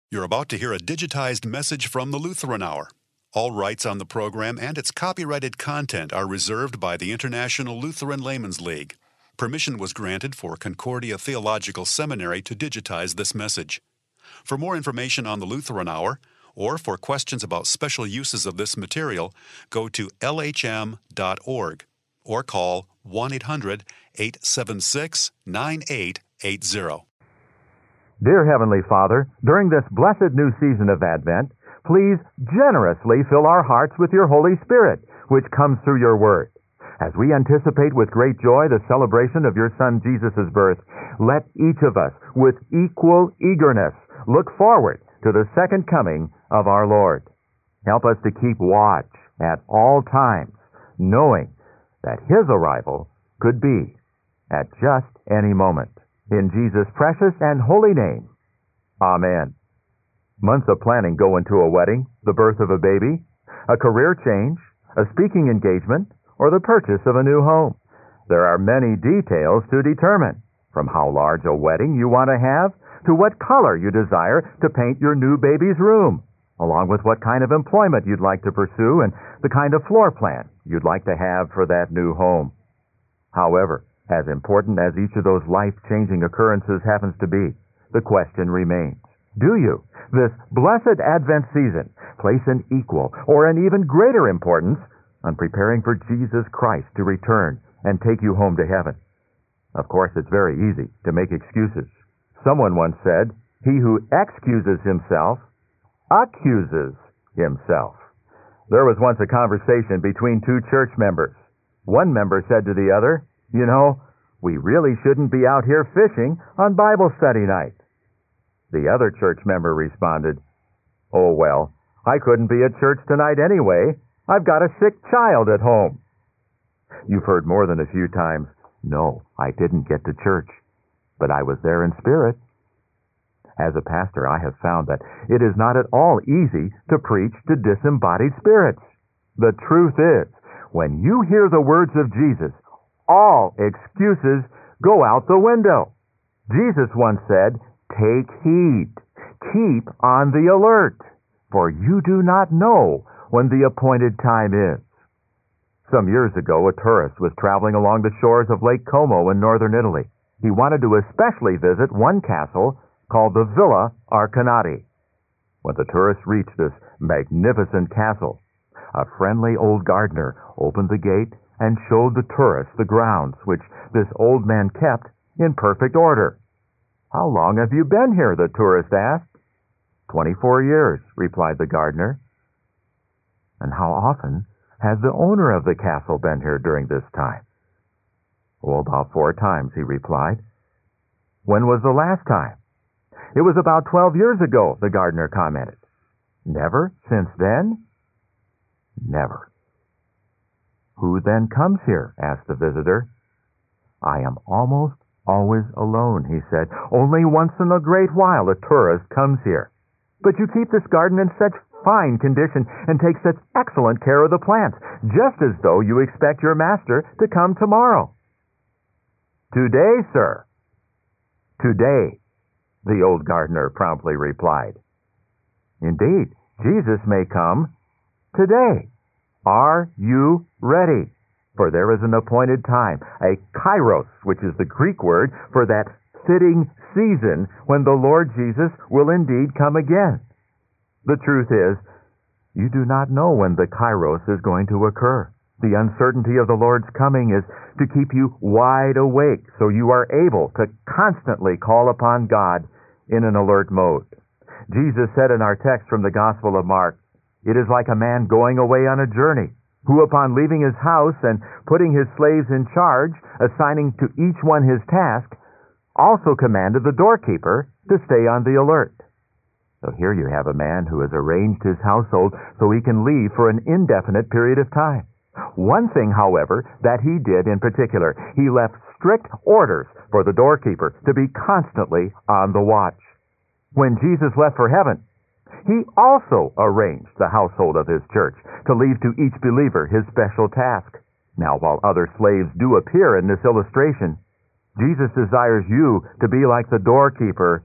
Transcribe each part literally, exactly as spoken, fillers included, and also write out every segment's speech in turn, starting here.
You're about to hear a digitized message from the Lutheran Hour. All rights on the program and its copyrighted content are reserved by the International Lutheran Laymen's League. Permission was granted for Concordia Theological Seminary to digitize this message. For more information on the Lutheran Hour, or for questions about special uses of this material, go to L H M dot org or call one eight hundred, eight seven six, nine eight eight zero. Dear Heavenly Father, during this blessed new season of Advent, please generously fill our hearts with your Holy Spirit, which comes through your Word. As we anticipate with great joy the celebration of your Son Jesus' birth, let each of us, with equal eagerness, look forward to the second coming of our Lord. Help us to keep watch at all times, knowing that His arrival could be at just any moment. In Jesus' precious and holy name, Amen. Months of planning go into a wedding, the birth of a baby, a career change, a speaking engagement, or the purchase of a new home. There are many details to determine, from how large a wedding you want to have to what color you desire to paint your new baby's room, along with what kind of employment you'd like to pursue and the kind of floor plan you'd like to have for that new home. However, as important as each of those life-changing occurrences happens to be, the question remains, do you, this blessed Advent season, place an equal or an even greater importance on preparing for Jesus Christ to return and take you home to heaven? Of course, it's very easy to make excuses. Someone once said, "He who excuses himself, accuses himself." There was once a conversation between two church members. One member said to the other, "You know, we really shouldn't be out here fishing on Bible study night." The other church member responded, "Oh, well, I couldn't be at church tonight anyway. I've got a sick child at home." You've heard more than a few times, "No, I didn't get to church, but I was there in spirit." As a pastor, I have found that it is not at all easy to preach to disembodied spirits. The truth is, when you hear the words of Jesus, all excuses go out the window. Jesus once said, "Take heed, keep on the alert, for you do not know when the appointed time is." Some years ago, a tourist was traveling along the shores of Lake Como in northern Italy. He wanted to especially visit one castle called the Villa Arconati. When the tourist reached this magnificent castle, a friendly old gardener opened the gate and showed the tourist the grounds, which this old man kept in perfect order. "How long have you been here?" the tourist asked. "Twenty-four years," replied the gardener. "And how often has the owner of the castle been here during this time?" "Oh, about four times," he replied. "When was the last time?" "It was about twelve years ago," the gardener commented. "Never since then?" "Never." "Who then comes here?" asked the visitor. "I am almost always alone," he said. "Only once in a great while a tourist comes here. But you keep this garden in such fine condition and take such excellent care of the plants, just as though you expect your master to come tomorrow." "Today, sir." "Today," the old gardener promptly replied. "Indeed, Jesus may come today. Are you ready? For there is an appointed time, a kairos, which is the Greek word for that fitting season when the Lord Jesus will indeed come again." The truth is, you do not know when the kairos is going to occur. The uncertainty of the Lord's coming is to keep you wide awake so you are able to constantly call upon God in an alert mode. Jesus said in our text from the Gospel of Mark, "It is like a man going away on a journey, who upon leaving his house and putting his slaves in charge, assigning to each one his task, also commanded the doorkeeper to stay on the alert." So here you have a man who has arranged his household so he can leave for an indefinite period of time. One thing, however, that he did in particular, he left strict orders for the doorkeeper to be constantly on the watch. When Jesus left for heaven, he also arranged the household of his church to leave to each believer his special task. Now, while other slaves do appear in this illustration, Jesus desires you to be like the doorkeeper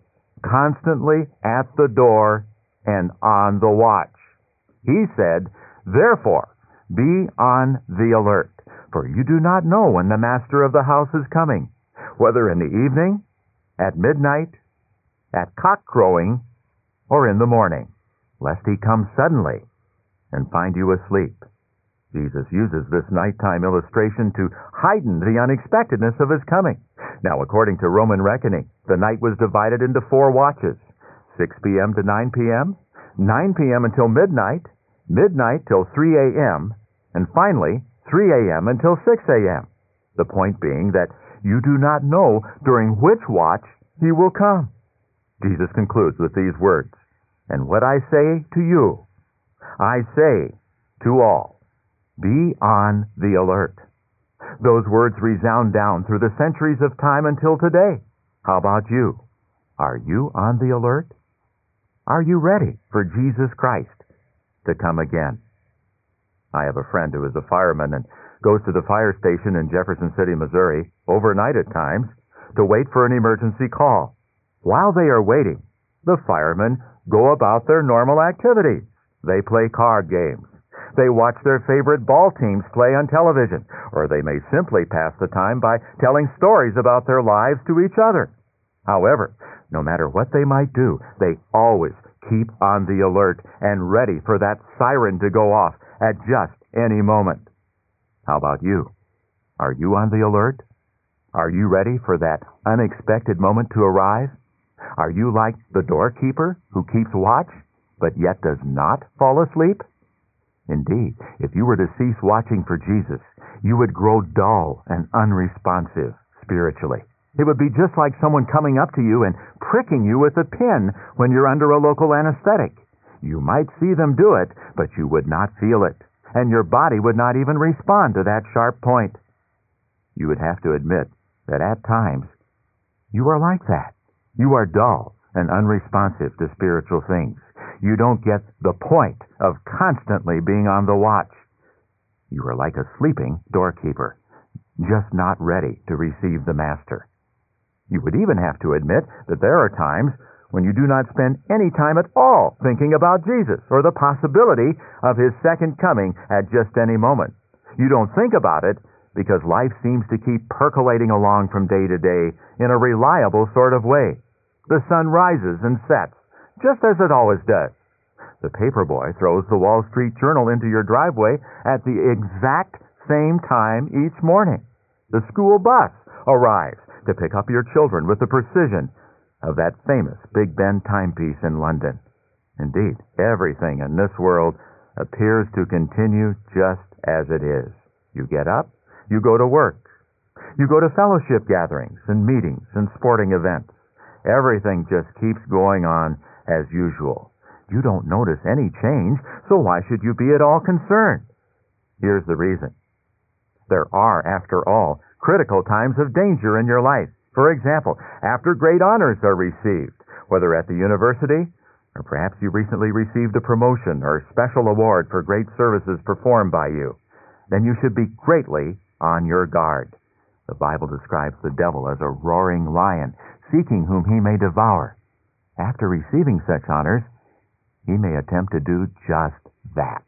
constantly at the door and on the watch. He said, "Therefore, be on the alert, for you do not know when the master of the house is coming, whether in the evening, at midnight, at cock crowing, or in the morning, lest he come suddenly and find you asleep." Jesus uses this nighttime illustration to heighten the unexpectedness of his coming. Now, according to Roman reckoning, the night was divided into four watches: six p.m. to nine p.m., nine p.m. until midnight, midnight till three a.m., and finally three a.m. until six a.m. The point being that you do not know during which watch he will come. Jesus concludes with these words, "And what I say to you, I say to all, be on the alert." Those words resound down through the centuries of time until today. How about you? Are you on the alert? Are you ready for Jesus Christ to come again? I have a friend who is a fireman and goes to the fire station in Jefferson City, Missouri, overnight at times, to wait for an emergency call. While they are waiting, the firemen go about their normal activities. They play card games. They watch their favorite ball teams play on television, or they may simply pass the time by telling stories about their lives to each other. However, no matter what they might do, they always keep on the alert and ready for that siren to go off at just any moment. How about you? Are you on the alert? Are you ready for that unexpected moment to arrive? Are you like the doorkeeper who keeps watch, but yet does not fall asleep? Indeed, if you were to cease watching for Jesus, you would grow dull and unresponsive spiritually. It would be just like someone coming up to you and pricking you with a pin when you're under a local anesthetic. You might see them do it, but you would not feel it, and your body would not even respond to that sharp point. You would have to admit that at times you are like that. You are dull and unresponsive to spiritual things. You don't get the point of constantly being on the watch. You are like a sleeping doorkeeper, just not ready to receive the master. You would even have to admit that there are times when you do not spend any time at all thinking about Jesus or the possibility of his second coming at just any moment. You don't think about it because life seems to keep percolating along from day to day in a reliable sort of way. The sun rises and sets, just as it always does. The paperboy throws the Wall Street Journal into your driveway at the exact same time each morning. The school bus arrives to pick up your children with the precision of that famous Big Ben timepiece in London. Indeed, everything in this world appears to continue just as it is. You get up, you go to work. You go to fellowship gatherings and meetings and sporting events. Everything just keeps going on as usual. You don't notice any change, so why should you be at all concerned? Here's the reason. There are, after all, critical times of danger in your life. For example, after great honors are received, whether at the university, or perhaps you recently received a promotion or special award for great services performed by you, then you should be greatly on your guard. The Bible describes the devil as a roaring lion, seeking whom he may devour. After receiving such honors, he may attempt to do just that.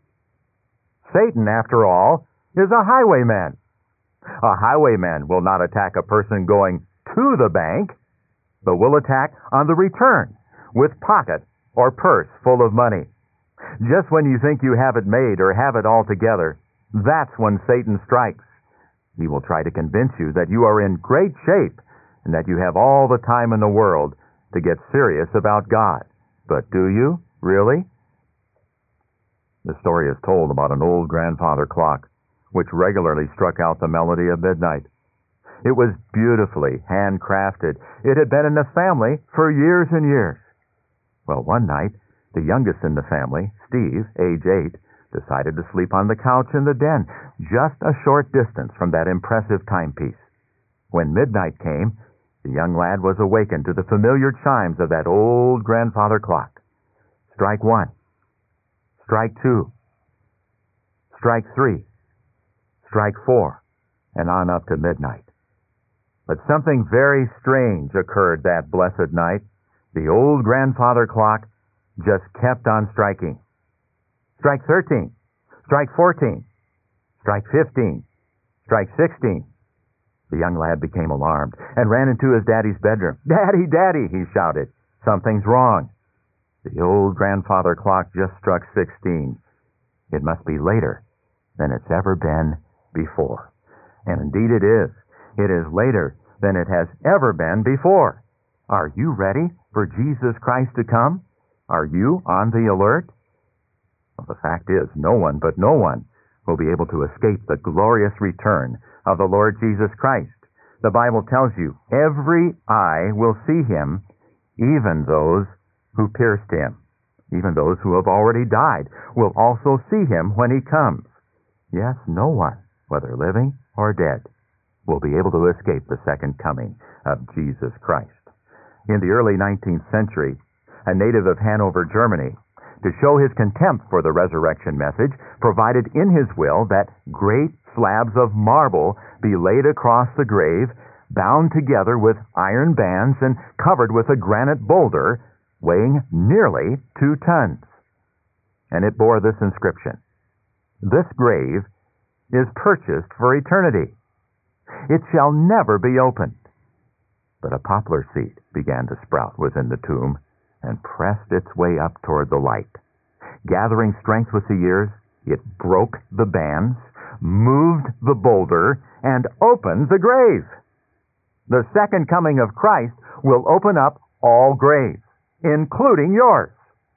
Satan, after all, is a highwayman. A highwayman will not attack a person going to the bank, but will attack on the return with pocket or purse full of money. Just when you think you have it made or have it all together, that's when Satan strikes. He will try to convince you that you are in great shape and that you have all the time in the world to get serious about God. But do you, really? The story is told about an old grandfather clock, which regularly struck out the melody of midnight. It was beautifully handcrafted. It had been in the family for years and years. Well, one night, the youngest in the family, Steve, age eight, decided to sleep on the couch in the den, just a short distance from that impressive timepiece. When midnight came, the young lad was awakened to the familiar chimes of that old grandfather clock. Strike one. Strike two. Strike three. Strike four. And on up to midnight. But something very strange occurred that blessed night. The old grandfather clock just kept on striking. Strike thirteen. Strike fourteen. Strike fifteen. Strike sixteen. The young lad became alarmed and ran into his daddy's bedroom. "Daddy, Daddy," he shouted, "something's wrong." The old grandfather clock just struck sixteen. It must be later than it's ever been before. And indeed it is. It is later than it has ever been before. Are you ready for Jesus Christ to come? Are you on the alert? Well, the fact is, no one but no one will be able to escape the glorious return of the Lord Jesus Christ. The Bible tells you, every eye will see him, even those who pierced him. Even those who have already died will also see him when he comes. Yes, no one, whether living or dead, will be able to escape the second coming of Jesus Christ. In the early nineteenth century, a native of Hanover, Germany, to show his contempt for the resurrection message, provided in his will that great slabs of marble be laid across the grave, bound together with iron bands and covered with a granite boulder weighing nearly two tons. And it bore this inscription: "This grave is purchased for eternity. It shall never be opened." But a poplar seed began to sprout within the tomb and pressed its way up toward the light. Gathering strength with the years, it broke the bands, moved the boulder, and opened the grave. The second coming of Christ will open up all graves, including yours.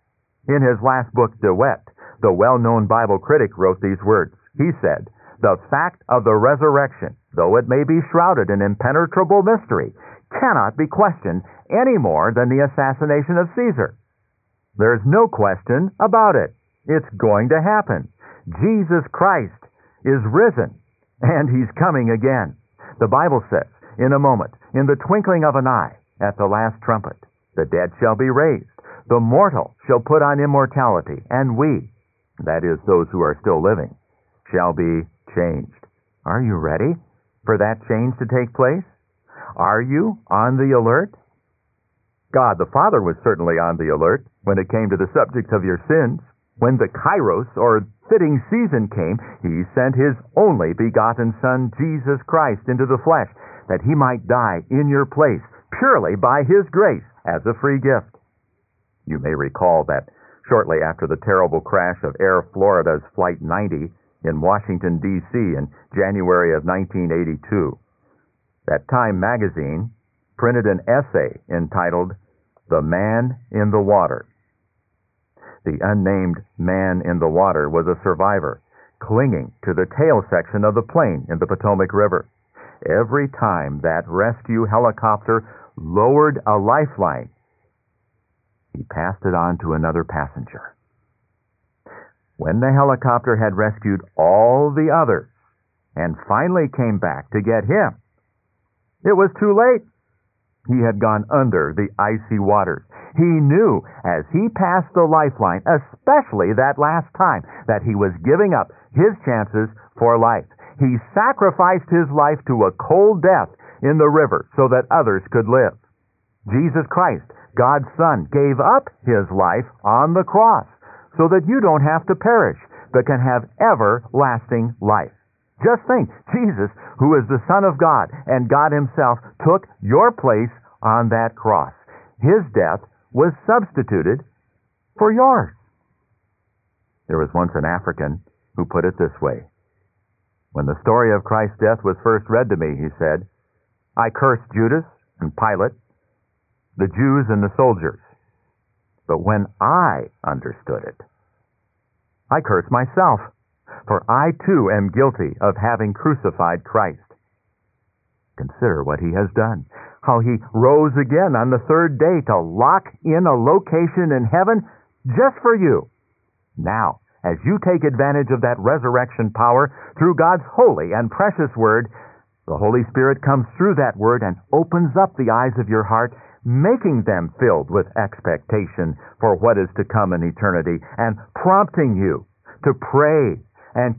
In his last book, DeWitt, the well-known Bible critic wrote these words. He said, "The fact of the resurrection, though it may be shrouded in impenetrable mystery, cannot be questioned any more than the assassination of Caesar. There's no question about it. It's going to happen. Jesus Christ is risen, and he's coming again. The Bible says, in a moment, in the twinkling of an eye, at the last trumpet, the dead shall be raised. The mortal shall put on immortality, and we, that is, those who are still living, shall be changed." Are you ready for that change to take place? Are you on the alert? God the Father was certainly on the alert when it came to the subject of your sins. When the kairos, or fitting season, came, he sent his only begotten Son, Jesus Christ, into the flesh, that he might die in your place, purely by his grace, as a free gift. You may recall that shortly after the terrible crash of Air Florida's Flight ninety in Washington, D C in January of nineteen eighty-two, that Time magazine printed an essay entitled "The Man in the Water." The unnamed man in the water was a survivor, clinging to the tail section of the plane in the Potomac River. Every time that rescue helicopter lowered a lifeline, he passed it on to another passenger. When the helicopter had rescued all the others and finally came back to get him, it was too late. He had gone under the icy waters. He knew as he passed the lifeline, especially that last time, that he was giving up his chances for life. He sacrificed his life to a cold death in the river so that others could live. Jesus Christ, God's Son, gave up his life on the cross so that you don't have to perish, but can have everlasting life. Just think, Jesus, who is the Son of God and God himself, took your place on that cross. His death was substituted for yours. There was once an African who put it this way. When the story of Christ's death was first read to me, he said, "I cursed Judas and Pilate, the Jews and the soldiers. But when I understood it, I cursed myself, for I too am guilty of having crucified Christ." Consider what he has done, how he rose again on the third day to lock in a location in heaven just for you. Now, as you take advantage of that resurrection power through God's holy and precious word, the Holy Spirit comes through that word and opens up the eyes of your heart, making them filled with expectation for what is to come in eternity, and prompting you to pray and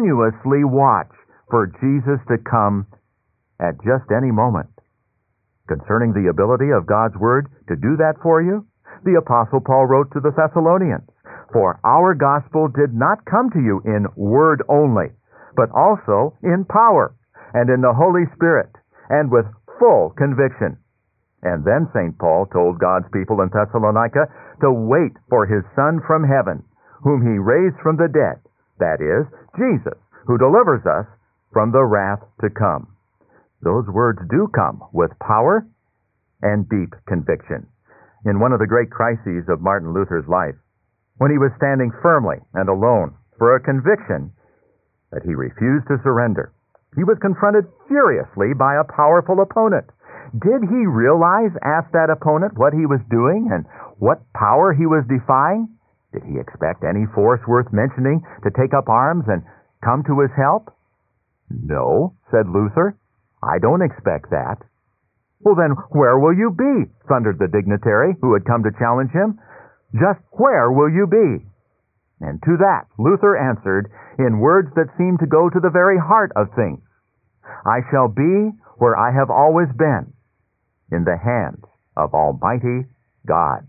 continuously watch for Jesus to come at just any moment. Concerning the ability of God's Word to do that for you, the Apostle Paul wrote to the Thessalonians, "For our gospel did not come to you in word only, but also in power, and in the Holy Spirit, and with full conviction." And then Saint Paul told God's people in Thessalonica to wait for his Son from heaven, whom he raised from the dead, that is, Jesus, who delivers us from the wrath to come. Those words do come with power and deep conviction. In one of the great crises of Martin Luther's life, when he was standing firmly and alone for a conviction that he refused to surrender, he was confronted furiously by a powerful opponent. Did he realize, asked that opponent, what he was doing and what power he was defying? Did he expect any force worth mentioning to take up arms and come to his help? "No," said Luther, "I don't expect that." "Well, then, where will you be?" thundered the dignitary who had come to challenge him. "Just where will you be?" And to that Luther answered in words that seemed to go to the very heart of things. "I shall be where I have always been, in the hands of Almighty God."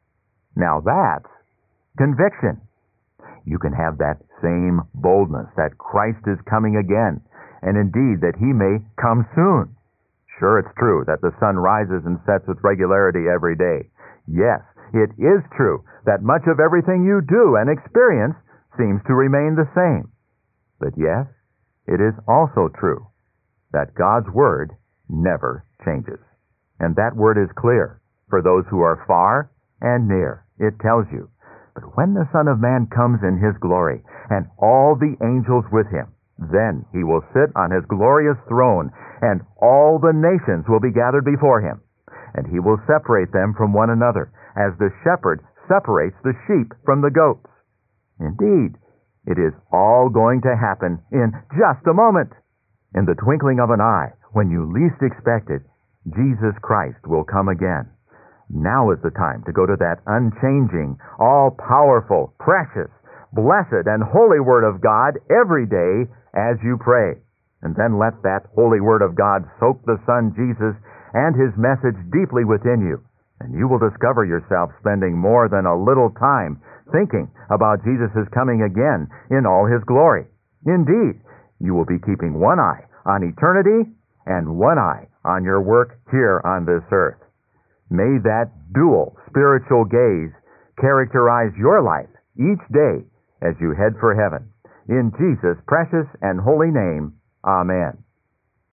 Now that's conviction. You can have that same boldness that Christ is coming again, and indeed that he may come soon. Sure, it's true that the sun rises and sets with regularity every day. Yes, it is true that much of everything you do and experience seems to remain the same. But yes, it is also true that God's Word never changes. And that word is clear for those who are far and near. It tells you, "But when the Son of Man comes in his glory, and all the angels with him, then he will sit on his glorious throne, and all the nations will be gathered before him. And he will separate them from one another, as the shepherd separates the sheep from the goats." Indeed, it is all going to happen in just a moment. In the twinkling of an eye, when you least expect it, Jesus Christ will come again. Now is the time to go to that unchanging, all-powerful, precious, blessed, and holy Word of God every day as you pray. And then let that holy Word of God soak the Son Jesus and his message deeply within you, and you will discover yourself spending more than a little time thinking about Jesus' coming again in all his glory. Indeed, you will be keeping one eye on eternity and one eye on your work here on this earth. May that dual spiritual gaze characterize your life each day as you head for heaven. In Jesus' precious and holy name, amen.